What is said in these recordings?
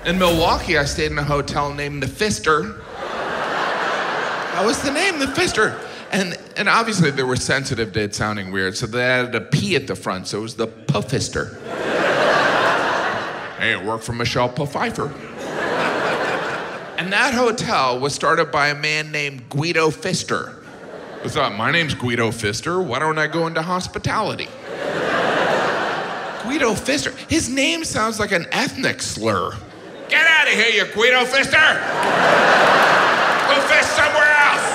In Milwaukee, I stayed in a hotel named the Pfister. That was the name, the Pfister. And obviously they were sensitive to it sounding weird, so they added a P at the front, so it was the Pfister. Hey, it worked for Michelle Pfeiffer. And that hotel was started by a man named Guido Pfister. I thought, my name's Guido Pfister, why don't I go into hospitality? Guido Pfister. His name sounds like an ethnic slur. Get out of here, you Guido Pfister! Go fish somewhere else!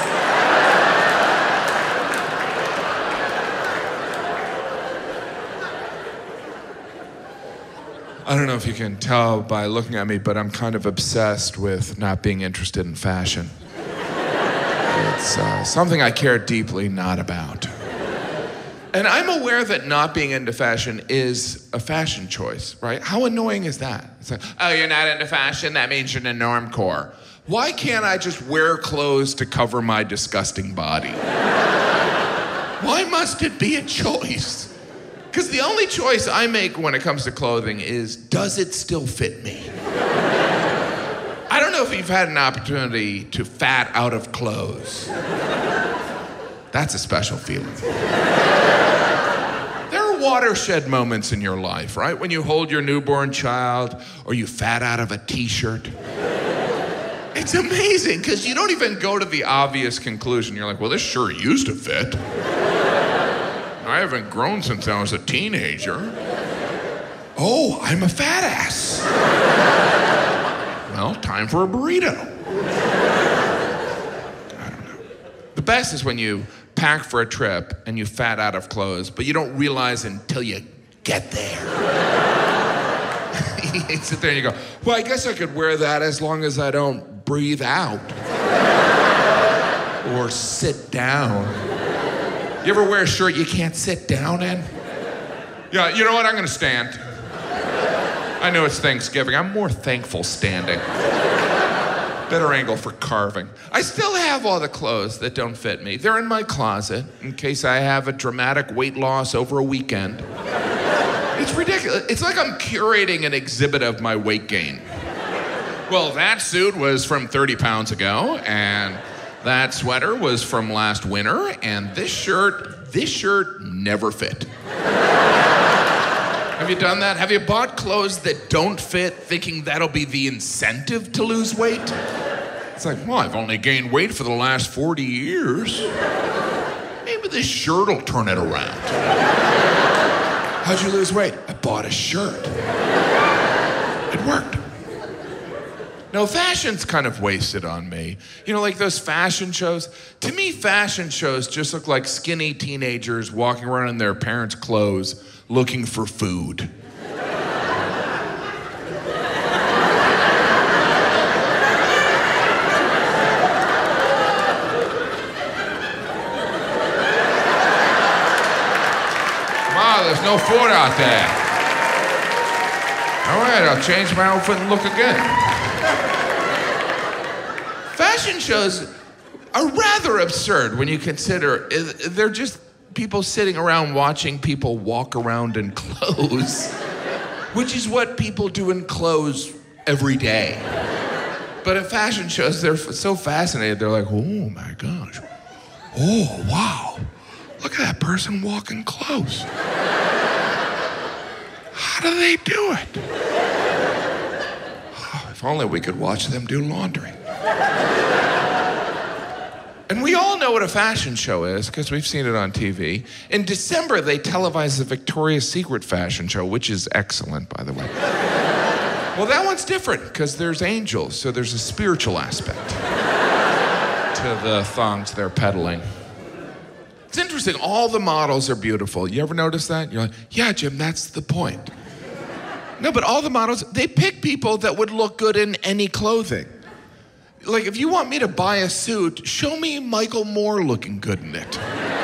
I don't know if you can tell by looking at me, but I'm kind of obsessed with not being interested in fashion. It's something I care deeply not about. And I'm aware that not being into fashion is a fashion choice, right? How annoying is that? It's like, oh, you're not into fashion? That means you're in the normcore. Why can't I just wear clothes to cover my disgusting body? Why must it be a choice? Because the only choice I make when it comes to clothing is, does it still fit me? I don't know if you've had an opportunity to fat out of clothes. That's a special feeling. There are watershed moments in your life, right? When you hold your newborn child or you fat out of a t-shirt. It's amazing because you don't even go to the obvious conclusion. You're like, well, this sure used to fit. I haven't grown since I was a teenager. Oh, I'm a fat ass. Well, time for a burrito. I don't know. The best is when you pack for a trip and you fat out of clothes, but you don't realize until you get there. You sit there and you go, well, I guess I could wear that as long as I don't breathe out. Or sit down. You ever wear a shirt you can't sit down in? Yeah, you know what? I'm gonna stand. I know it's Thanksgiving. I'm more thankful standing. Better angle for carving. I still have all the clothes that don't fit me. They're in my closet in case I have a dramatic weight loss over a weekend. It's ridiculous. It's like I'm curating an exhibit of my weight gain. Well, that suit was from 30 pounds ago, and that sweater was from last winter, and this shirt never fit. Have you done that? Have you bought clothes that don't fit thinking that'll be the incentive to lose weight? It's like, well, I've only gained weight for the last 40 years. Maybe this shirt will turn it around. How'd you lose weight? I bought a shirt. It worked. No, fashion's kind of wasted on me. You know, like those fashion shows? To me, fashion shows just look like skinny teenagers walking around in their parents' clothes looking for food. Wow, there's no food out there. All right, I'll change my outfit and look again. Fashion shows are rather absurd when you consider they're just people sitting around watching people walk around in clothes, which is what people do in clothes every day. But at fashion shows, they're so fascinated. They're like, oh my gosh. Oh, wow. Look at that person walking close. How do they do it? Oh, if only we could watch them do laundry. And we all know what a fashion show is because we've seen it on TV. In December, they televised the Victoria's Secret fashion show, which is excellent, by the way. Well, that one's different because there's angels, so there's a spiritual aspect to the thongs they're peddling. It's interesting, all the models are beautiful. You ever notice that? You're like, yeah, Jim, that's the point. No, but all the models, they pick people that would look good in any clothing. Like, if you want me to buy a suit, show me Michael Moore looking good in it.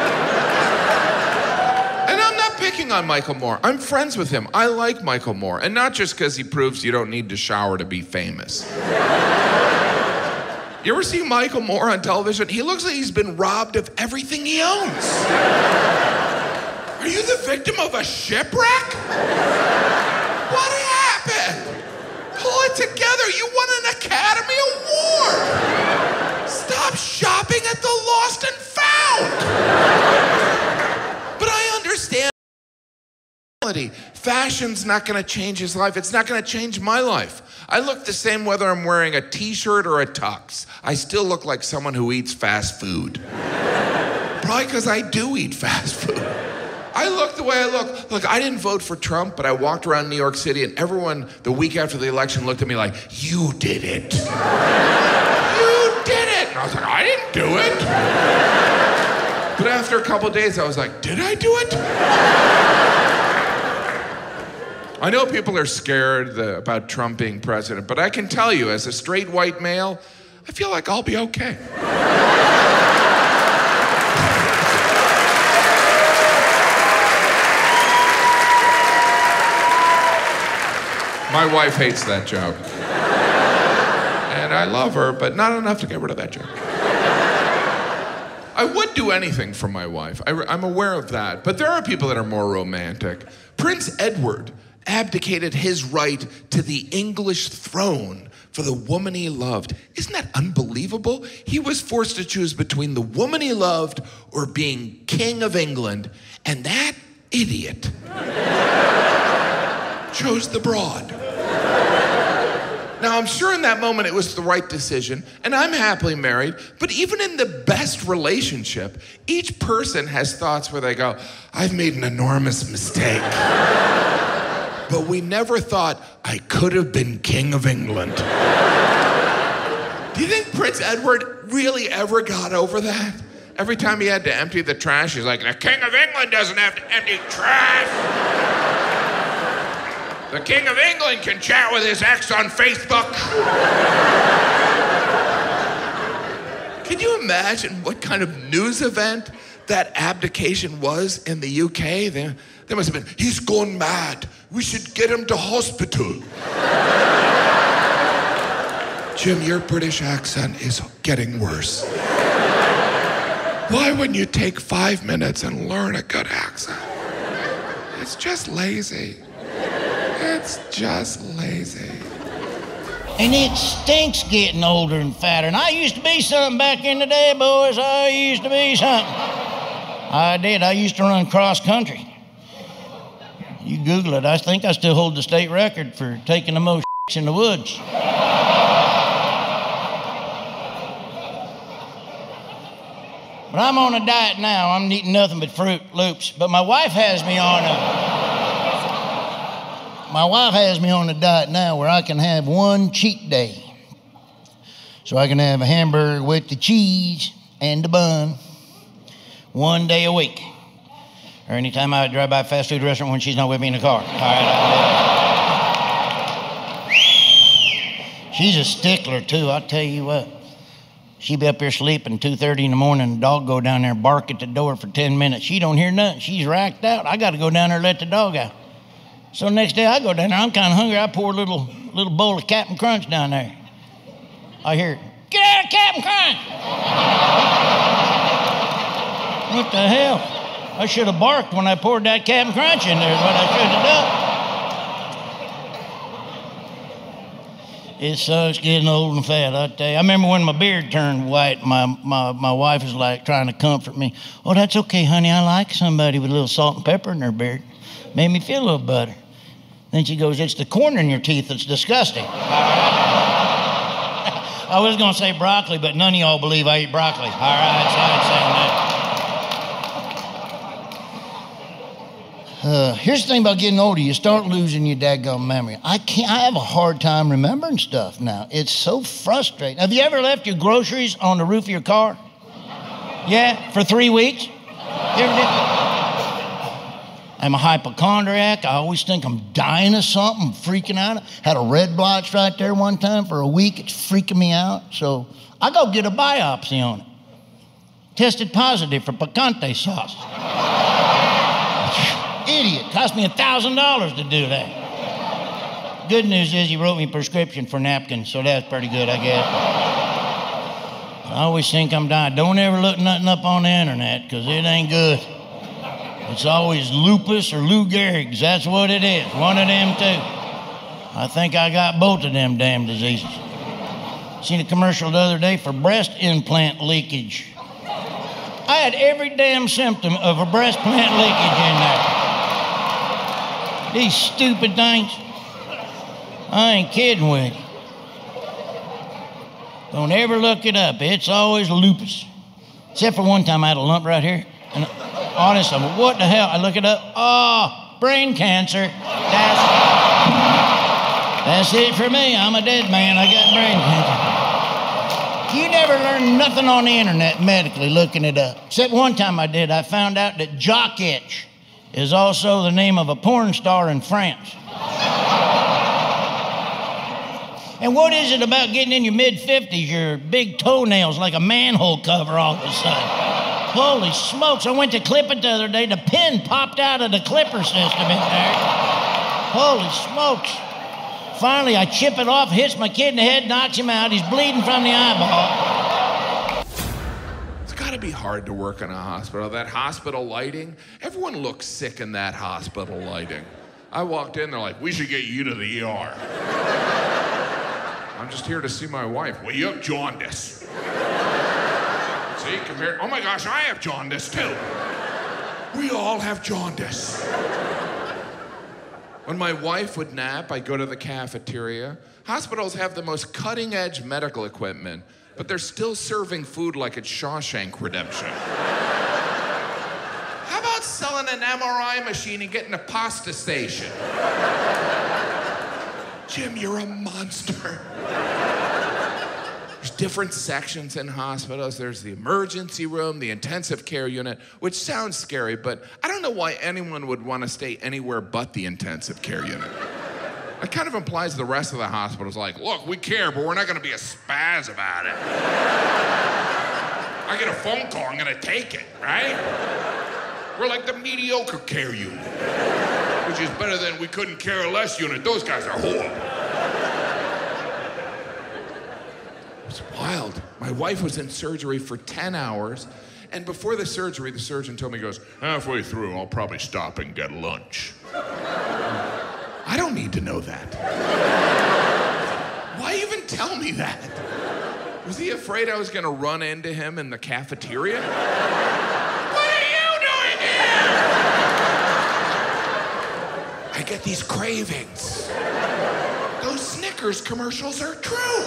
And I'm not picking on Michael Moore. I'm friends with him. I like Michael Moore. And not just because he proves you don't need to shower to be famous. You ever see Michael Moore on television? He looks like he's been robbed of everything he owns. Are you the victim of a shipwreck? What happened? Pull it together. Heather, you won an Academy Award. Stop shopping at the Lost and Found. But I understand. Fashion's not going to change his life. It's not going to change my life. I look the same whether I'm wearing a t-shirt or a tux. I still look like someone who eats fast food. Probably because I do eat fast food. I look the way I look. Look, I didn't vote for Trump, but I walked around New York City and everyone the week after the election looked at me like, you did it. You did it. And I was like, I didn't do it. But after a couple of days, I was like, did I do it? I know people are scared about Trump being president, but I can tell you, as a straight white male, I feel like I'll be okay. My wife hates that joke. And I love her, but not enough to get rid of that joke. I would do anything for my wife. I'm aware of that. But there are people that are more romantic. Prince Edward abdicated his right to the English throne for the woman he loved. Isn't that unbelievable? He was forced to choose between the woman he loved or being king of England, and that idiot chose the broad. Now, I'm sure in that moment it was the right decision, and I'm happily married, but even in the best relationship, each person has thoughts where they go, I've made an enormous mistake. But we never thought, I could have been King of England. Do you think Prince Edward really ever got over that? Every time he had to empty the trash, he's like, the King of England doesn't have to empty trash. The King of England can chat with his ex on Facebook. Can you imagine what kind of news event that abdication was in the UK? There must have been, he's gone mad. We should get him to hospital. Jim, your British accent is getting worse. Why wouldn't you take 5 minutes and learn a good accent? It's just lazy. It's just lazy. And it stinks getting older and fatter. And I used to be something back in the day, boys. I used to be something. I did. I used to run cross country. You Google it. I think I still hold the state record for taking the most in the woods. But I'm on a diet now. I'm eating nothing but Fruit Loops. But my wife has me on a diet now where I can have one cheat day. So I can have a hamburger with the cheese and the bun 1 day a week. Or anytime I drive by a fast food restaurant when she's not with me in the car. All right. She's a stickler too, I'll tell you what. She be up here sleeping 2:30 in the morning, the dog go down there and bark at the door for 10 minutes. She don't hear nothing. She's racked out. I got to go down there and let the dog out. So next day I go down there, I'm kind of hungry. I pour a little bowl of Captain Crunch down there. I hear, get out of Captain Crunch! What the hell? I should have barked when I poured that Captain Crunch in there, is what I should have done. It sucks getting old and fat, I tell you. I remember when my beard turned white, my wife was like trying to comfort me. Oh, that's okay, honey. I like somebody with a little salt and pepper in their beard. Made me feel a little better. Then she goes, it's the corn in your teeth that's disgusting. I was going to say broccoli, but none of y'all believe I eat broccoli. All right, so I ain't saying that. Here's the thing about getting older. You start losing your dadgum memory. I have a hard time remembering stuff now. It's so frustrating. Have you ever left your groceries on the roof of your car? Yeah, for 3 weeks? You ever did? I'm a hypochondriac. I always think I'm dying of something, freaking out. Had a red blotch right there one time for a week. It's freaking me out. So I go get a biopsy on it. Tested positive for picante sauce. Idiot. Cost me $1,000 to do that. Good news is he wrote me a prescription for napkins, so that's pretty good, I guess. I always think I'm dying. Don't ever look nothing up on the internet, because it ain't good. It's always lupus or Lou Gehrig's. That's what it is. One of them two. I think I got both of them damn diseases. Seen a commercial the other day for breast implant leakage. I had every damn symptom of a breast implant leakage in there. These stupid things. I ain't kidding with you. Don't ever look it up. It's always lupus. Except for one time I had a lump right here. And honest, I mean, what the hell? I look it up. Oh, brain cancer. That's it for me. I'm a dead man. I got brain cancer. You never learn nothing on the internet medically looking it up. Except one time I did. I found out that jock itch is also the name of a porn star in France. And what is it about getting in your mid-50s, your big toenails like a manhole cover all of a sudden? Holy smokes, I went to clip it the other day. The pin popped out of the clipper system in there. Holy smokes. Finally, I chip it off, hits my kid in the head, knocks him out. He's bleeding from the eyeball. It's got to be hard to work in a hospital. That hospital lighting, everyone looks sick in that hospital lighting. I walked in, they're like, we should get you to the ER. I'm just here to see my wife. Well, you have jaundice. See, oh my gosh, I have jaundice too. We all have jaundice. When my wife would nap, I'd go to the cafeteria. Hospitals have the most cutting-edge medical equipment, but they're still serving food like it's Shawshank Redemption. How about selling an MRI machine and getting a pasta station? Jim, you're a monster. There's different sections in hospitals. There's the emergency room, the intensive care unit, which sounds scary, but I don't know why anyone would want to stay anywhere but the intensive care unit. It kind of implies the rest of the hospital is like, look, we care, but we're not going to be a spaz about it. I get a phone call, I'm going to take it, right? We're like the mediocre care unit, which is better than we couldn't care less unit. Those guys are horrible. It's wild. My wife was in surgery for 10 hours, and before the surgery, the surgeon told me, he goes, halfway through, I'll probably stop and get lunch. I don't need to know that. Why even tell me that? Was he afraid I was gonna run into him in the cafeteria? What are you doing here? I get these cravings. Those Snickers commercials are true.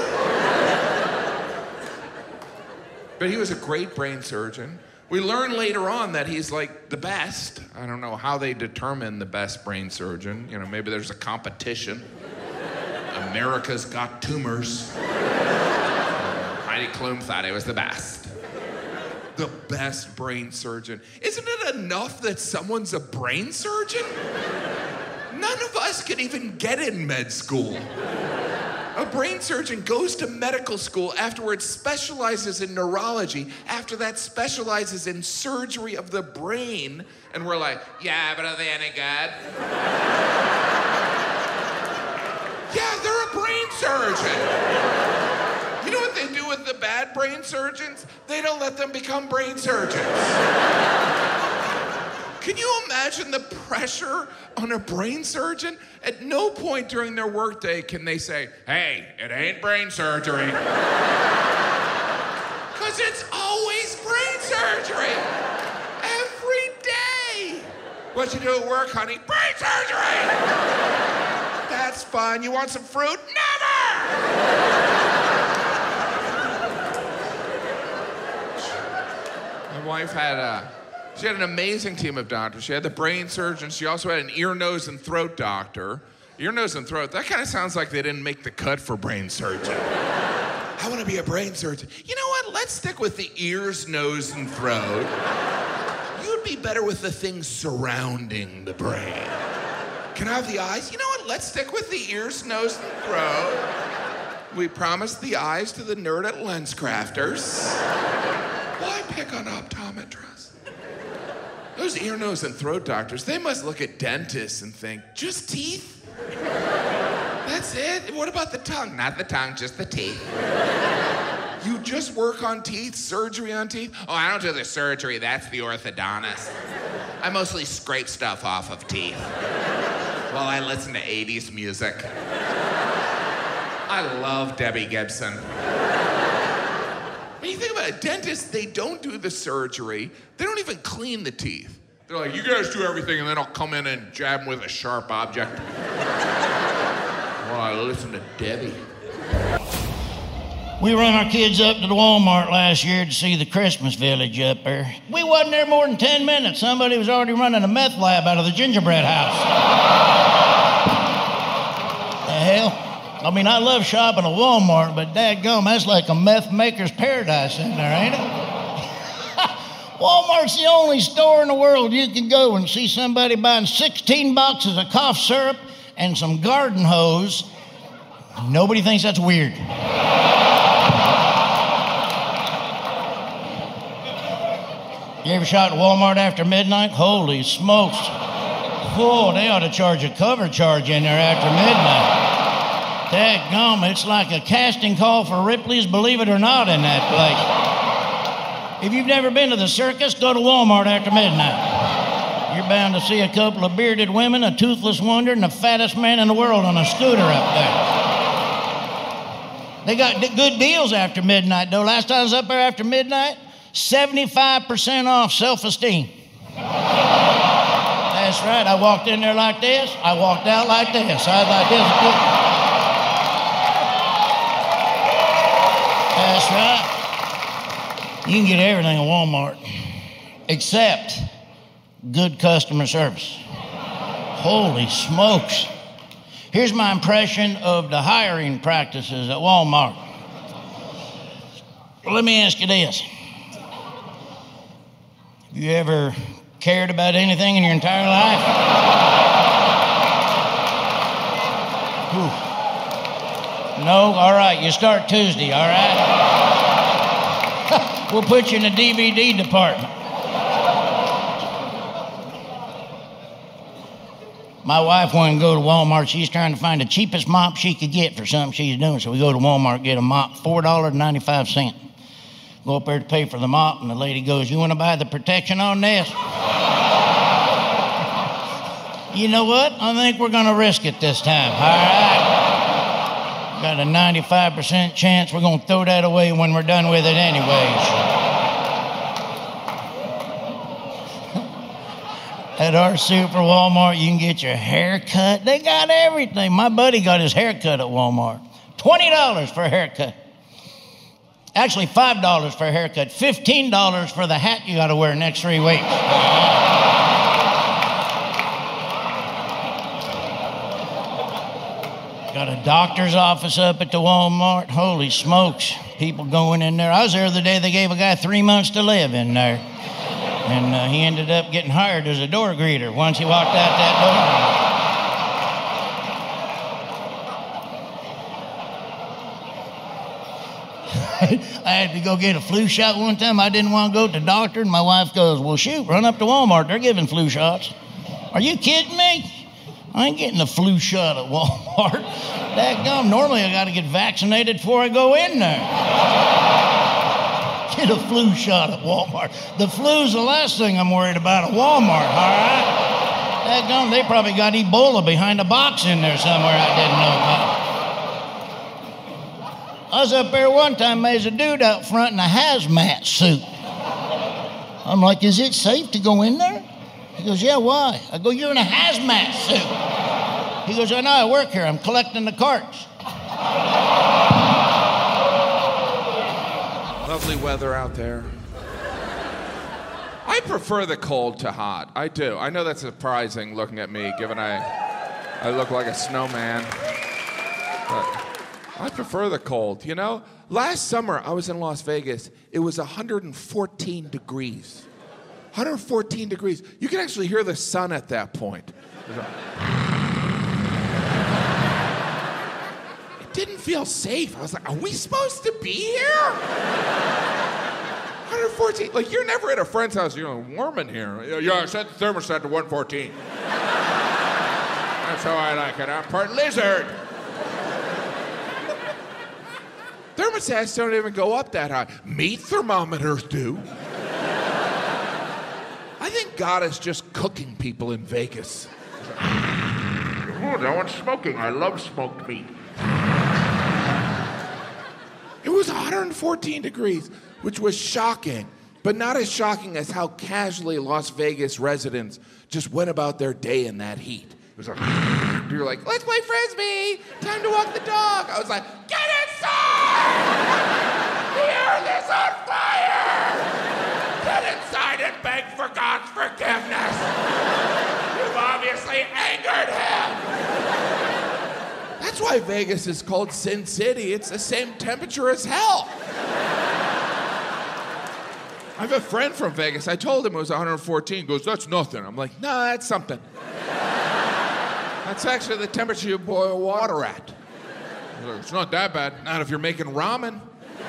But he was a great brain surgeon. We learned later on that he's like the best. I don't know how they determine the best brain surgeon. You know, maybe there's a competition. America's Got Tumors. Heidi Klum thought he was the best. The best brain surgeon. Isn't it enough that someone's a brain surgeon? None of us can even get in med school. A brain surgeon goes to medical school, afterwards specializes in neurology, after that specializes in surgery of the brain, and we're like, yeah, but are they any good? Yeah, they're a brain surgeon. You know what they do with the bad brain surgeons? They don't let them become brain surgeons. Can you imagine the pressure on a brain surgeon? At no point during their workday can they say, hey, it ain't brain surgery. Because it's always brain surgery. Every day. What you do at work, honey? Brain surgery! That's fun. You want some fruit? Never! My wife she had an amazing team of doctors. She had the brain surgeon. She also had an ear, nose, and throat doctor. Ear, nose, and throat, that kind of sounds like they didn't make the cut for brain surgeon. I want to be a brain surgeon. You know what? Let's stick with the ears, nose, and throat. You'd be better with the things surrounding the brain. Can I have the eyes? You know what? Let's stick with the ears, nose, and throat. We promised the eyes to the nerd at LensCrafters. Why pick on optometrists? Those ear, nose, and throat doctors, they must look at dentists and think, just teeth? That's it? What about the tongue? Not the tongue, just the teeth. You just work on teeth, surgery on teeth? Oh, I don't do the surgery, that's the orthodontist. I mostly scrape stuff off of teeth while I listen to 80s music. I love Debbie Gibson. When you think about it, dentists, they don't do the surgery. They don't even clean the teeth. They're like, you guys do everything, and then I'll come in and jab them with a sharp object. Well, I listen to Debbie. We run our kids up to the Walmart last year to see the Christmas village up there. We wasn't there more than 10 minutes. Somebody was already running a meth lab out of the gingerbread house. The hell? I mean, I love shopping at Walmart, but dadgum, that's like a meth maker's paradise in there, ain't it? Walmart's the only store in the world you can go and see somebody buying 16 boxes of cough syrup and some garden hose. Nobody thinks that's weird. You ever shot at Walmart after midnight? Holy smokes. Oh, they ought to charge a cover charge in there after midnight. Dadgum, it's like a casting call for Ripley's Believe It or Not in that place. If you've never been to the circus, go to Walmart after midnight. You're bound to see a couple of bearded women, a toothless wonder, and the fattest man in the world on a scooter up there. They got good deals after midnight, though. Last time I was up there after midnight, 75% off self-esteem. That's right. I walked in there like this. I walked out like this. I was like this. That's right. You can get everything at Walmart except good customer service. Holy smokes. Here's my impression of the hiring practices at Walmart. Let me ask you this. Have you ever cared about anything in your entire life? Whew. No? All right, you start Tuesday, all right? We'll put you in the DVD department. My wife wanted to go to Walmart. She's trying to find the cheapest mop she could get for something she's doing. So we go to Walmart, get a mop, $4.95. Go up there to pay for the mop, and the lady goes, you want to buy the protection on this? You know what? I think we're going to risk it this time, all right? Got a 95% chance we're going to throw that away when we're done with it anyways. At our super Walmart, you can get your hair cut. They got everything. My buddy got his hair cut at Walmart. $20 for a haircut. Actually, $5 for a haircut. $15 for the hat you got to wear next 3 weeks. Got a doctor's office up at the Walmart. Holy smokes. People going in there. I was there the day they gave a guy 3 months to live in there. And he ended up getting hired as a door greeter once he walked out that door. I had to go get a flu shot one time. I didn't want to go to the doctor. And my wife goes, well, shoot, run up to Walmart. They're giving flu shots. Are you kidding me? I ain't getting a flu shot at Walmart. Dadgum, normally I got to get vaccinated before I go in there. Get a flu shot at Walmart. The flu's the last thing I'm worried about at Walmart, all right? Dadgum, they probably got Ebola behind a box in there somewhere I didn't know about. I was up there one time, there's a dude out front in a hazmat suit. I'm like, is it safe to go in there? He goes, yeah, why? I go, you're in a hazmat suit. He goes, I know, I work here. I'm collecting the carts. Lovely weather out there. I prefer the cold to hot. I do. I know that's surprising looking at me, given I look like a snowman. But I prefer the cold, you know? Last summer, I was in Las Vegas. It was 114 degrees. 114 degrees. You can actually hear the sun at that point. It didn't feel safe. I was like, are we supposed to be here? 114. Like, you're never at a friend's house. You're like, warm in here. Yeah, I set the thermostat to 114. That's how I like it. I'm part lizard. Thermostats don't even go up that high. Meat thermometers do. I think God is just cooking people in Vegas. Oh, no one's smoking. I love smoked meat. It was 114 degrees, which was shocking, but not as shocking as how casually Las Vegas residents just went about their day in that heat. It was like, you're like, let's play Frisbee, time to walk the dog. I was like, get inside! The earth is on fire! Get inside and beg for God's forgiveness. You've obviously angered him. That's why Vegas is called Sin City. It's the same temperature as hell. I have a friend from Vegas. I told him it was 114. He goes, that's nothing. I'm like, no, that's something. That's actually the temperature you boil water at. He's like, it's not that bad. Not if you're making ramen.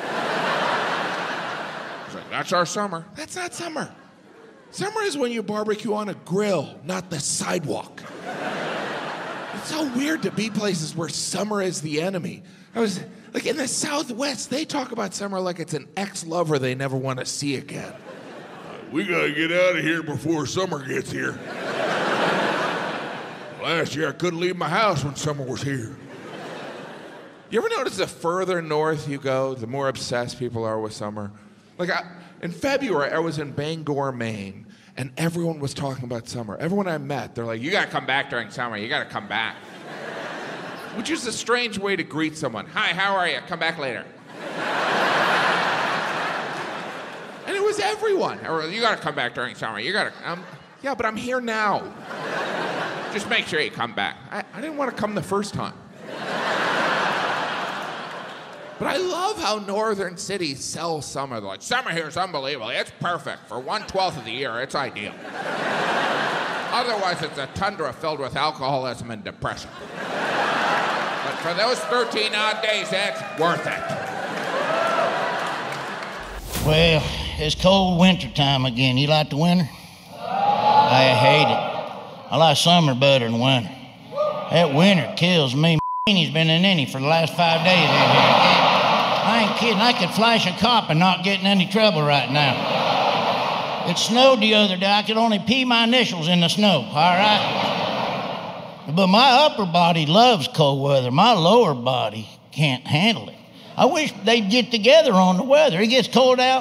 He's like, that's our summer. That's not summer. Summer is when you barbecue on a grill, not the sidewalk. It's so weird to be places where summer is the enemy. I was like in the Southwest, they talk about summer like it's an ex-lover they never want to see again. We gotta get out of here before summer gets here. Last year I couldn't leave my house when summer was here. You ever notice the further north you go, the more obsessed people are with summer? Like in February, I was in Bangor, Maine, and everyone was talking about summer. Everyone I met, they're like, you gotta come back during summer, you gotta come back. Which is a strange way to greet someone. Hi, how are you? Come back later. And it was everyone. Or, you gotta come back during summer, you gotta, yeah, but I'm here now. Just make sure you come back. I didn't want to come the first time. But I love how northern cities sell summer. They're like, summer here is unbelievable. It's perfect. For 1/12 of the year, it's ideal. Otherwise, it's a tundra filled with alcoholism and depression. But for those 13 odd days, it's worth it. Well, it's cold winter time again. You like the winter? I hate it. I like summer better than winter. That winter kills me. He's been in any for the last 5 days in here. I ain't kidding. I could flash a cop and not get in any trouble right now. It snowed the other day. I could only pee my initials in the snow, all right? But my upper body loves cold weather. My lower body can't handle it. I wish they'd get together on the weather. It gets cold out.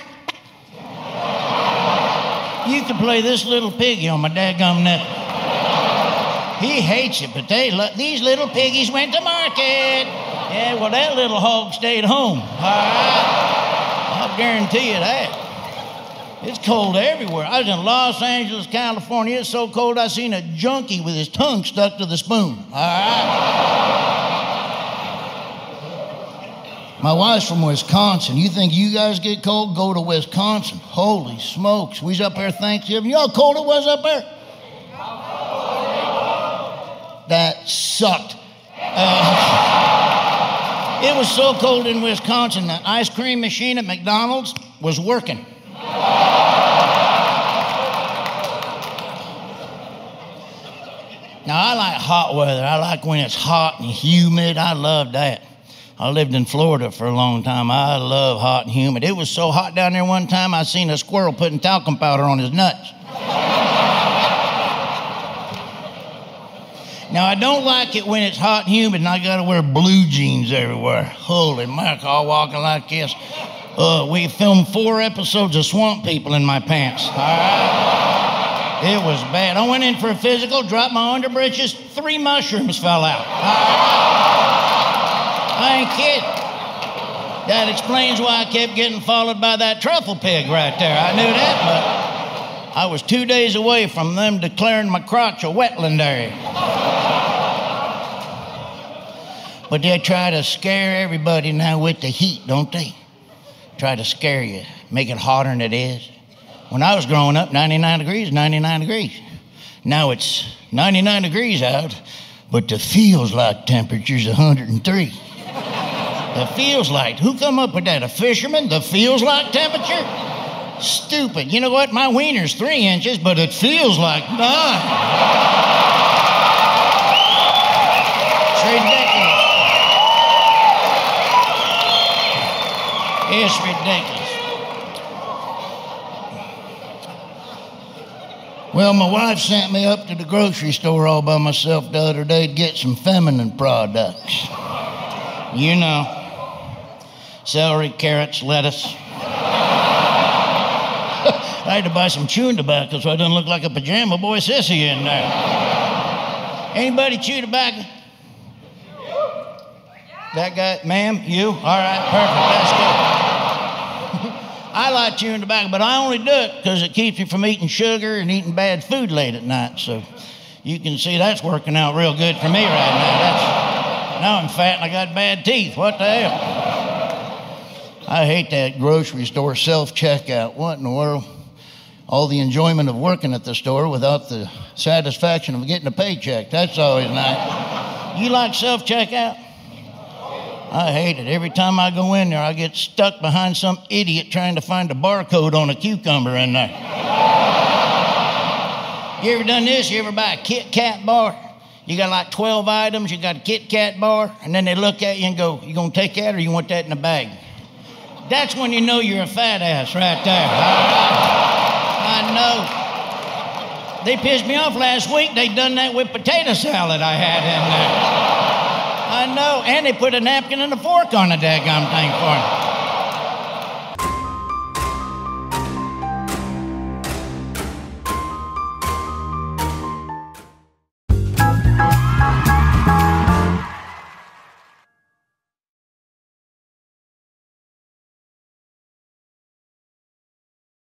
You could play this little piggy on my dadgum nipple. He hates it, but these little piggies went to market. Yeah, well, that little hog stayed home. All right? I'll guarantee you that. It's cold everywhere. I was in Los Angeles, California. It's so cold I seen a junkie with his tongue stuck to the spoon. All right? My wife's from Wisconsin. You think you guys get cold? Go to Wisconsin. Holy smokes. We was up there Thanksgiving. You know how cold it was up there? That sucked. It was so cold in Wisconsin, the ice cream machine at McDonald's was working. Now, I like hot weather. I like when it's hot and humid. I love that. I lived in Florida for a long time. I love hot and humid. It was so hot down there one time, I seen a squirrel putting talcum powder on his nuts. Now, I don't like it when it's hot and humid and I gotta wear blue jeans everywhere. Holy mackerel, all walking like this. We filmed 4 episodes of Swamp People in my pants, all right? It was bad. I went in for a physical, dropped my underbreeches, 3 mushrooms fell out. All right? I ain't kidding. That explains why I kept getting followed by that truffle pig right there. I knew that, but I was 2 days away from them declaring my crotch a wetland area. But they try to scare everybody now with the heat, don't they? Try to scare you, make it hotter than it is. When I was growing up, 99 degrees, 99 degrees. Now it's 99 degrees out, but the feels like temperature's 103. The feels like, who come up with that? A fisherman? The feels like temperature? Stupid. You know what? My wiener's 3 inches, but it feels like 9. It's ridiculous. It's ridiculous. Well, my wife sent me up to the grocery store all by myself the other day to get some feminine products. You know. celery, carrots, lettuce. I had to buy some chewing tobacco so I didn't look like a pajama boy sissy in there. Anybody chew tobacco? That guy, ma'am, you? All right, perfect, that's good. I like chewing tobacco, but I only do it because it keeps you from eating sugar and eating bad food late at night. So you can see that's working out real good for me right now. Now I'm fat and I got bad teeth. What the hell? I hate that grocery store self-checkout. What in the world? All the enjoyment of working at the store without the satisfaction of getting a paycheck. That's always nice. You like self-checkout? I hate it. Every time I go in there, I get stuck behind some idiot trying to find a barcode on a cucumber in there. You ever done this? You ever buy a Kit Kat bar? You got like 12 items, you got a Kit Kat bar, and then they look at you and go, you gonna take that or you want that in a bag? That's when you know you're a fat ass right there. I know. They pissed me off last week. They done that with potato salad I had in there. I know, and they put a napkin and a fork on the daggum thing for me.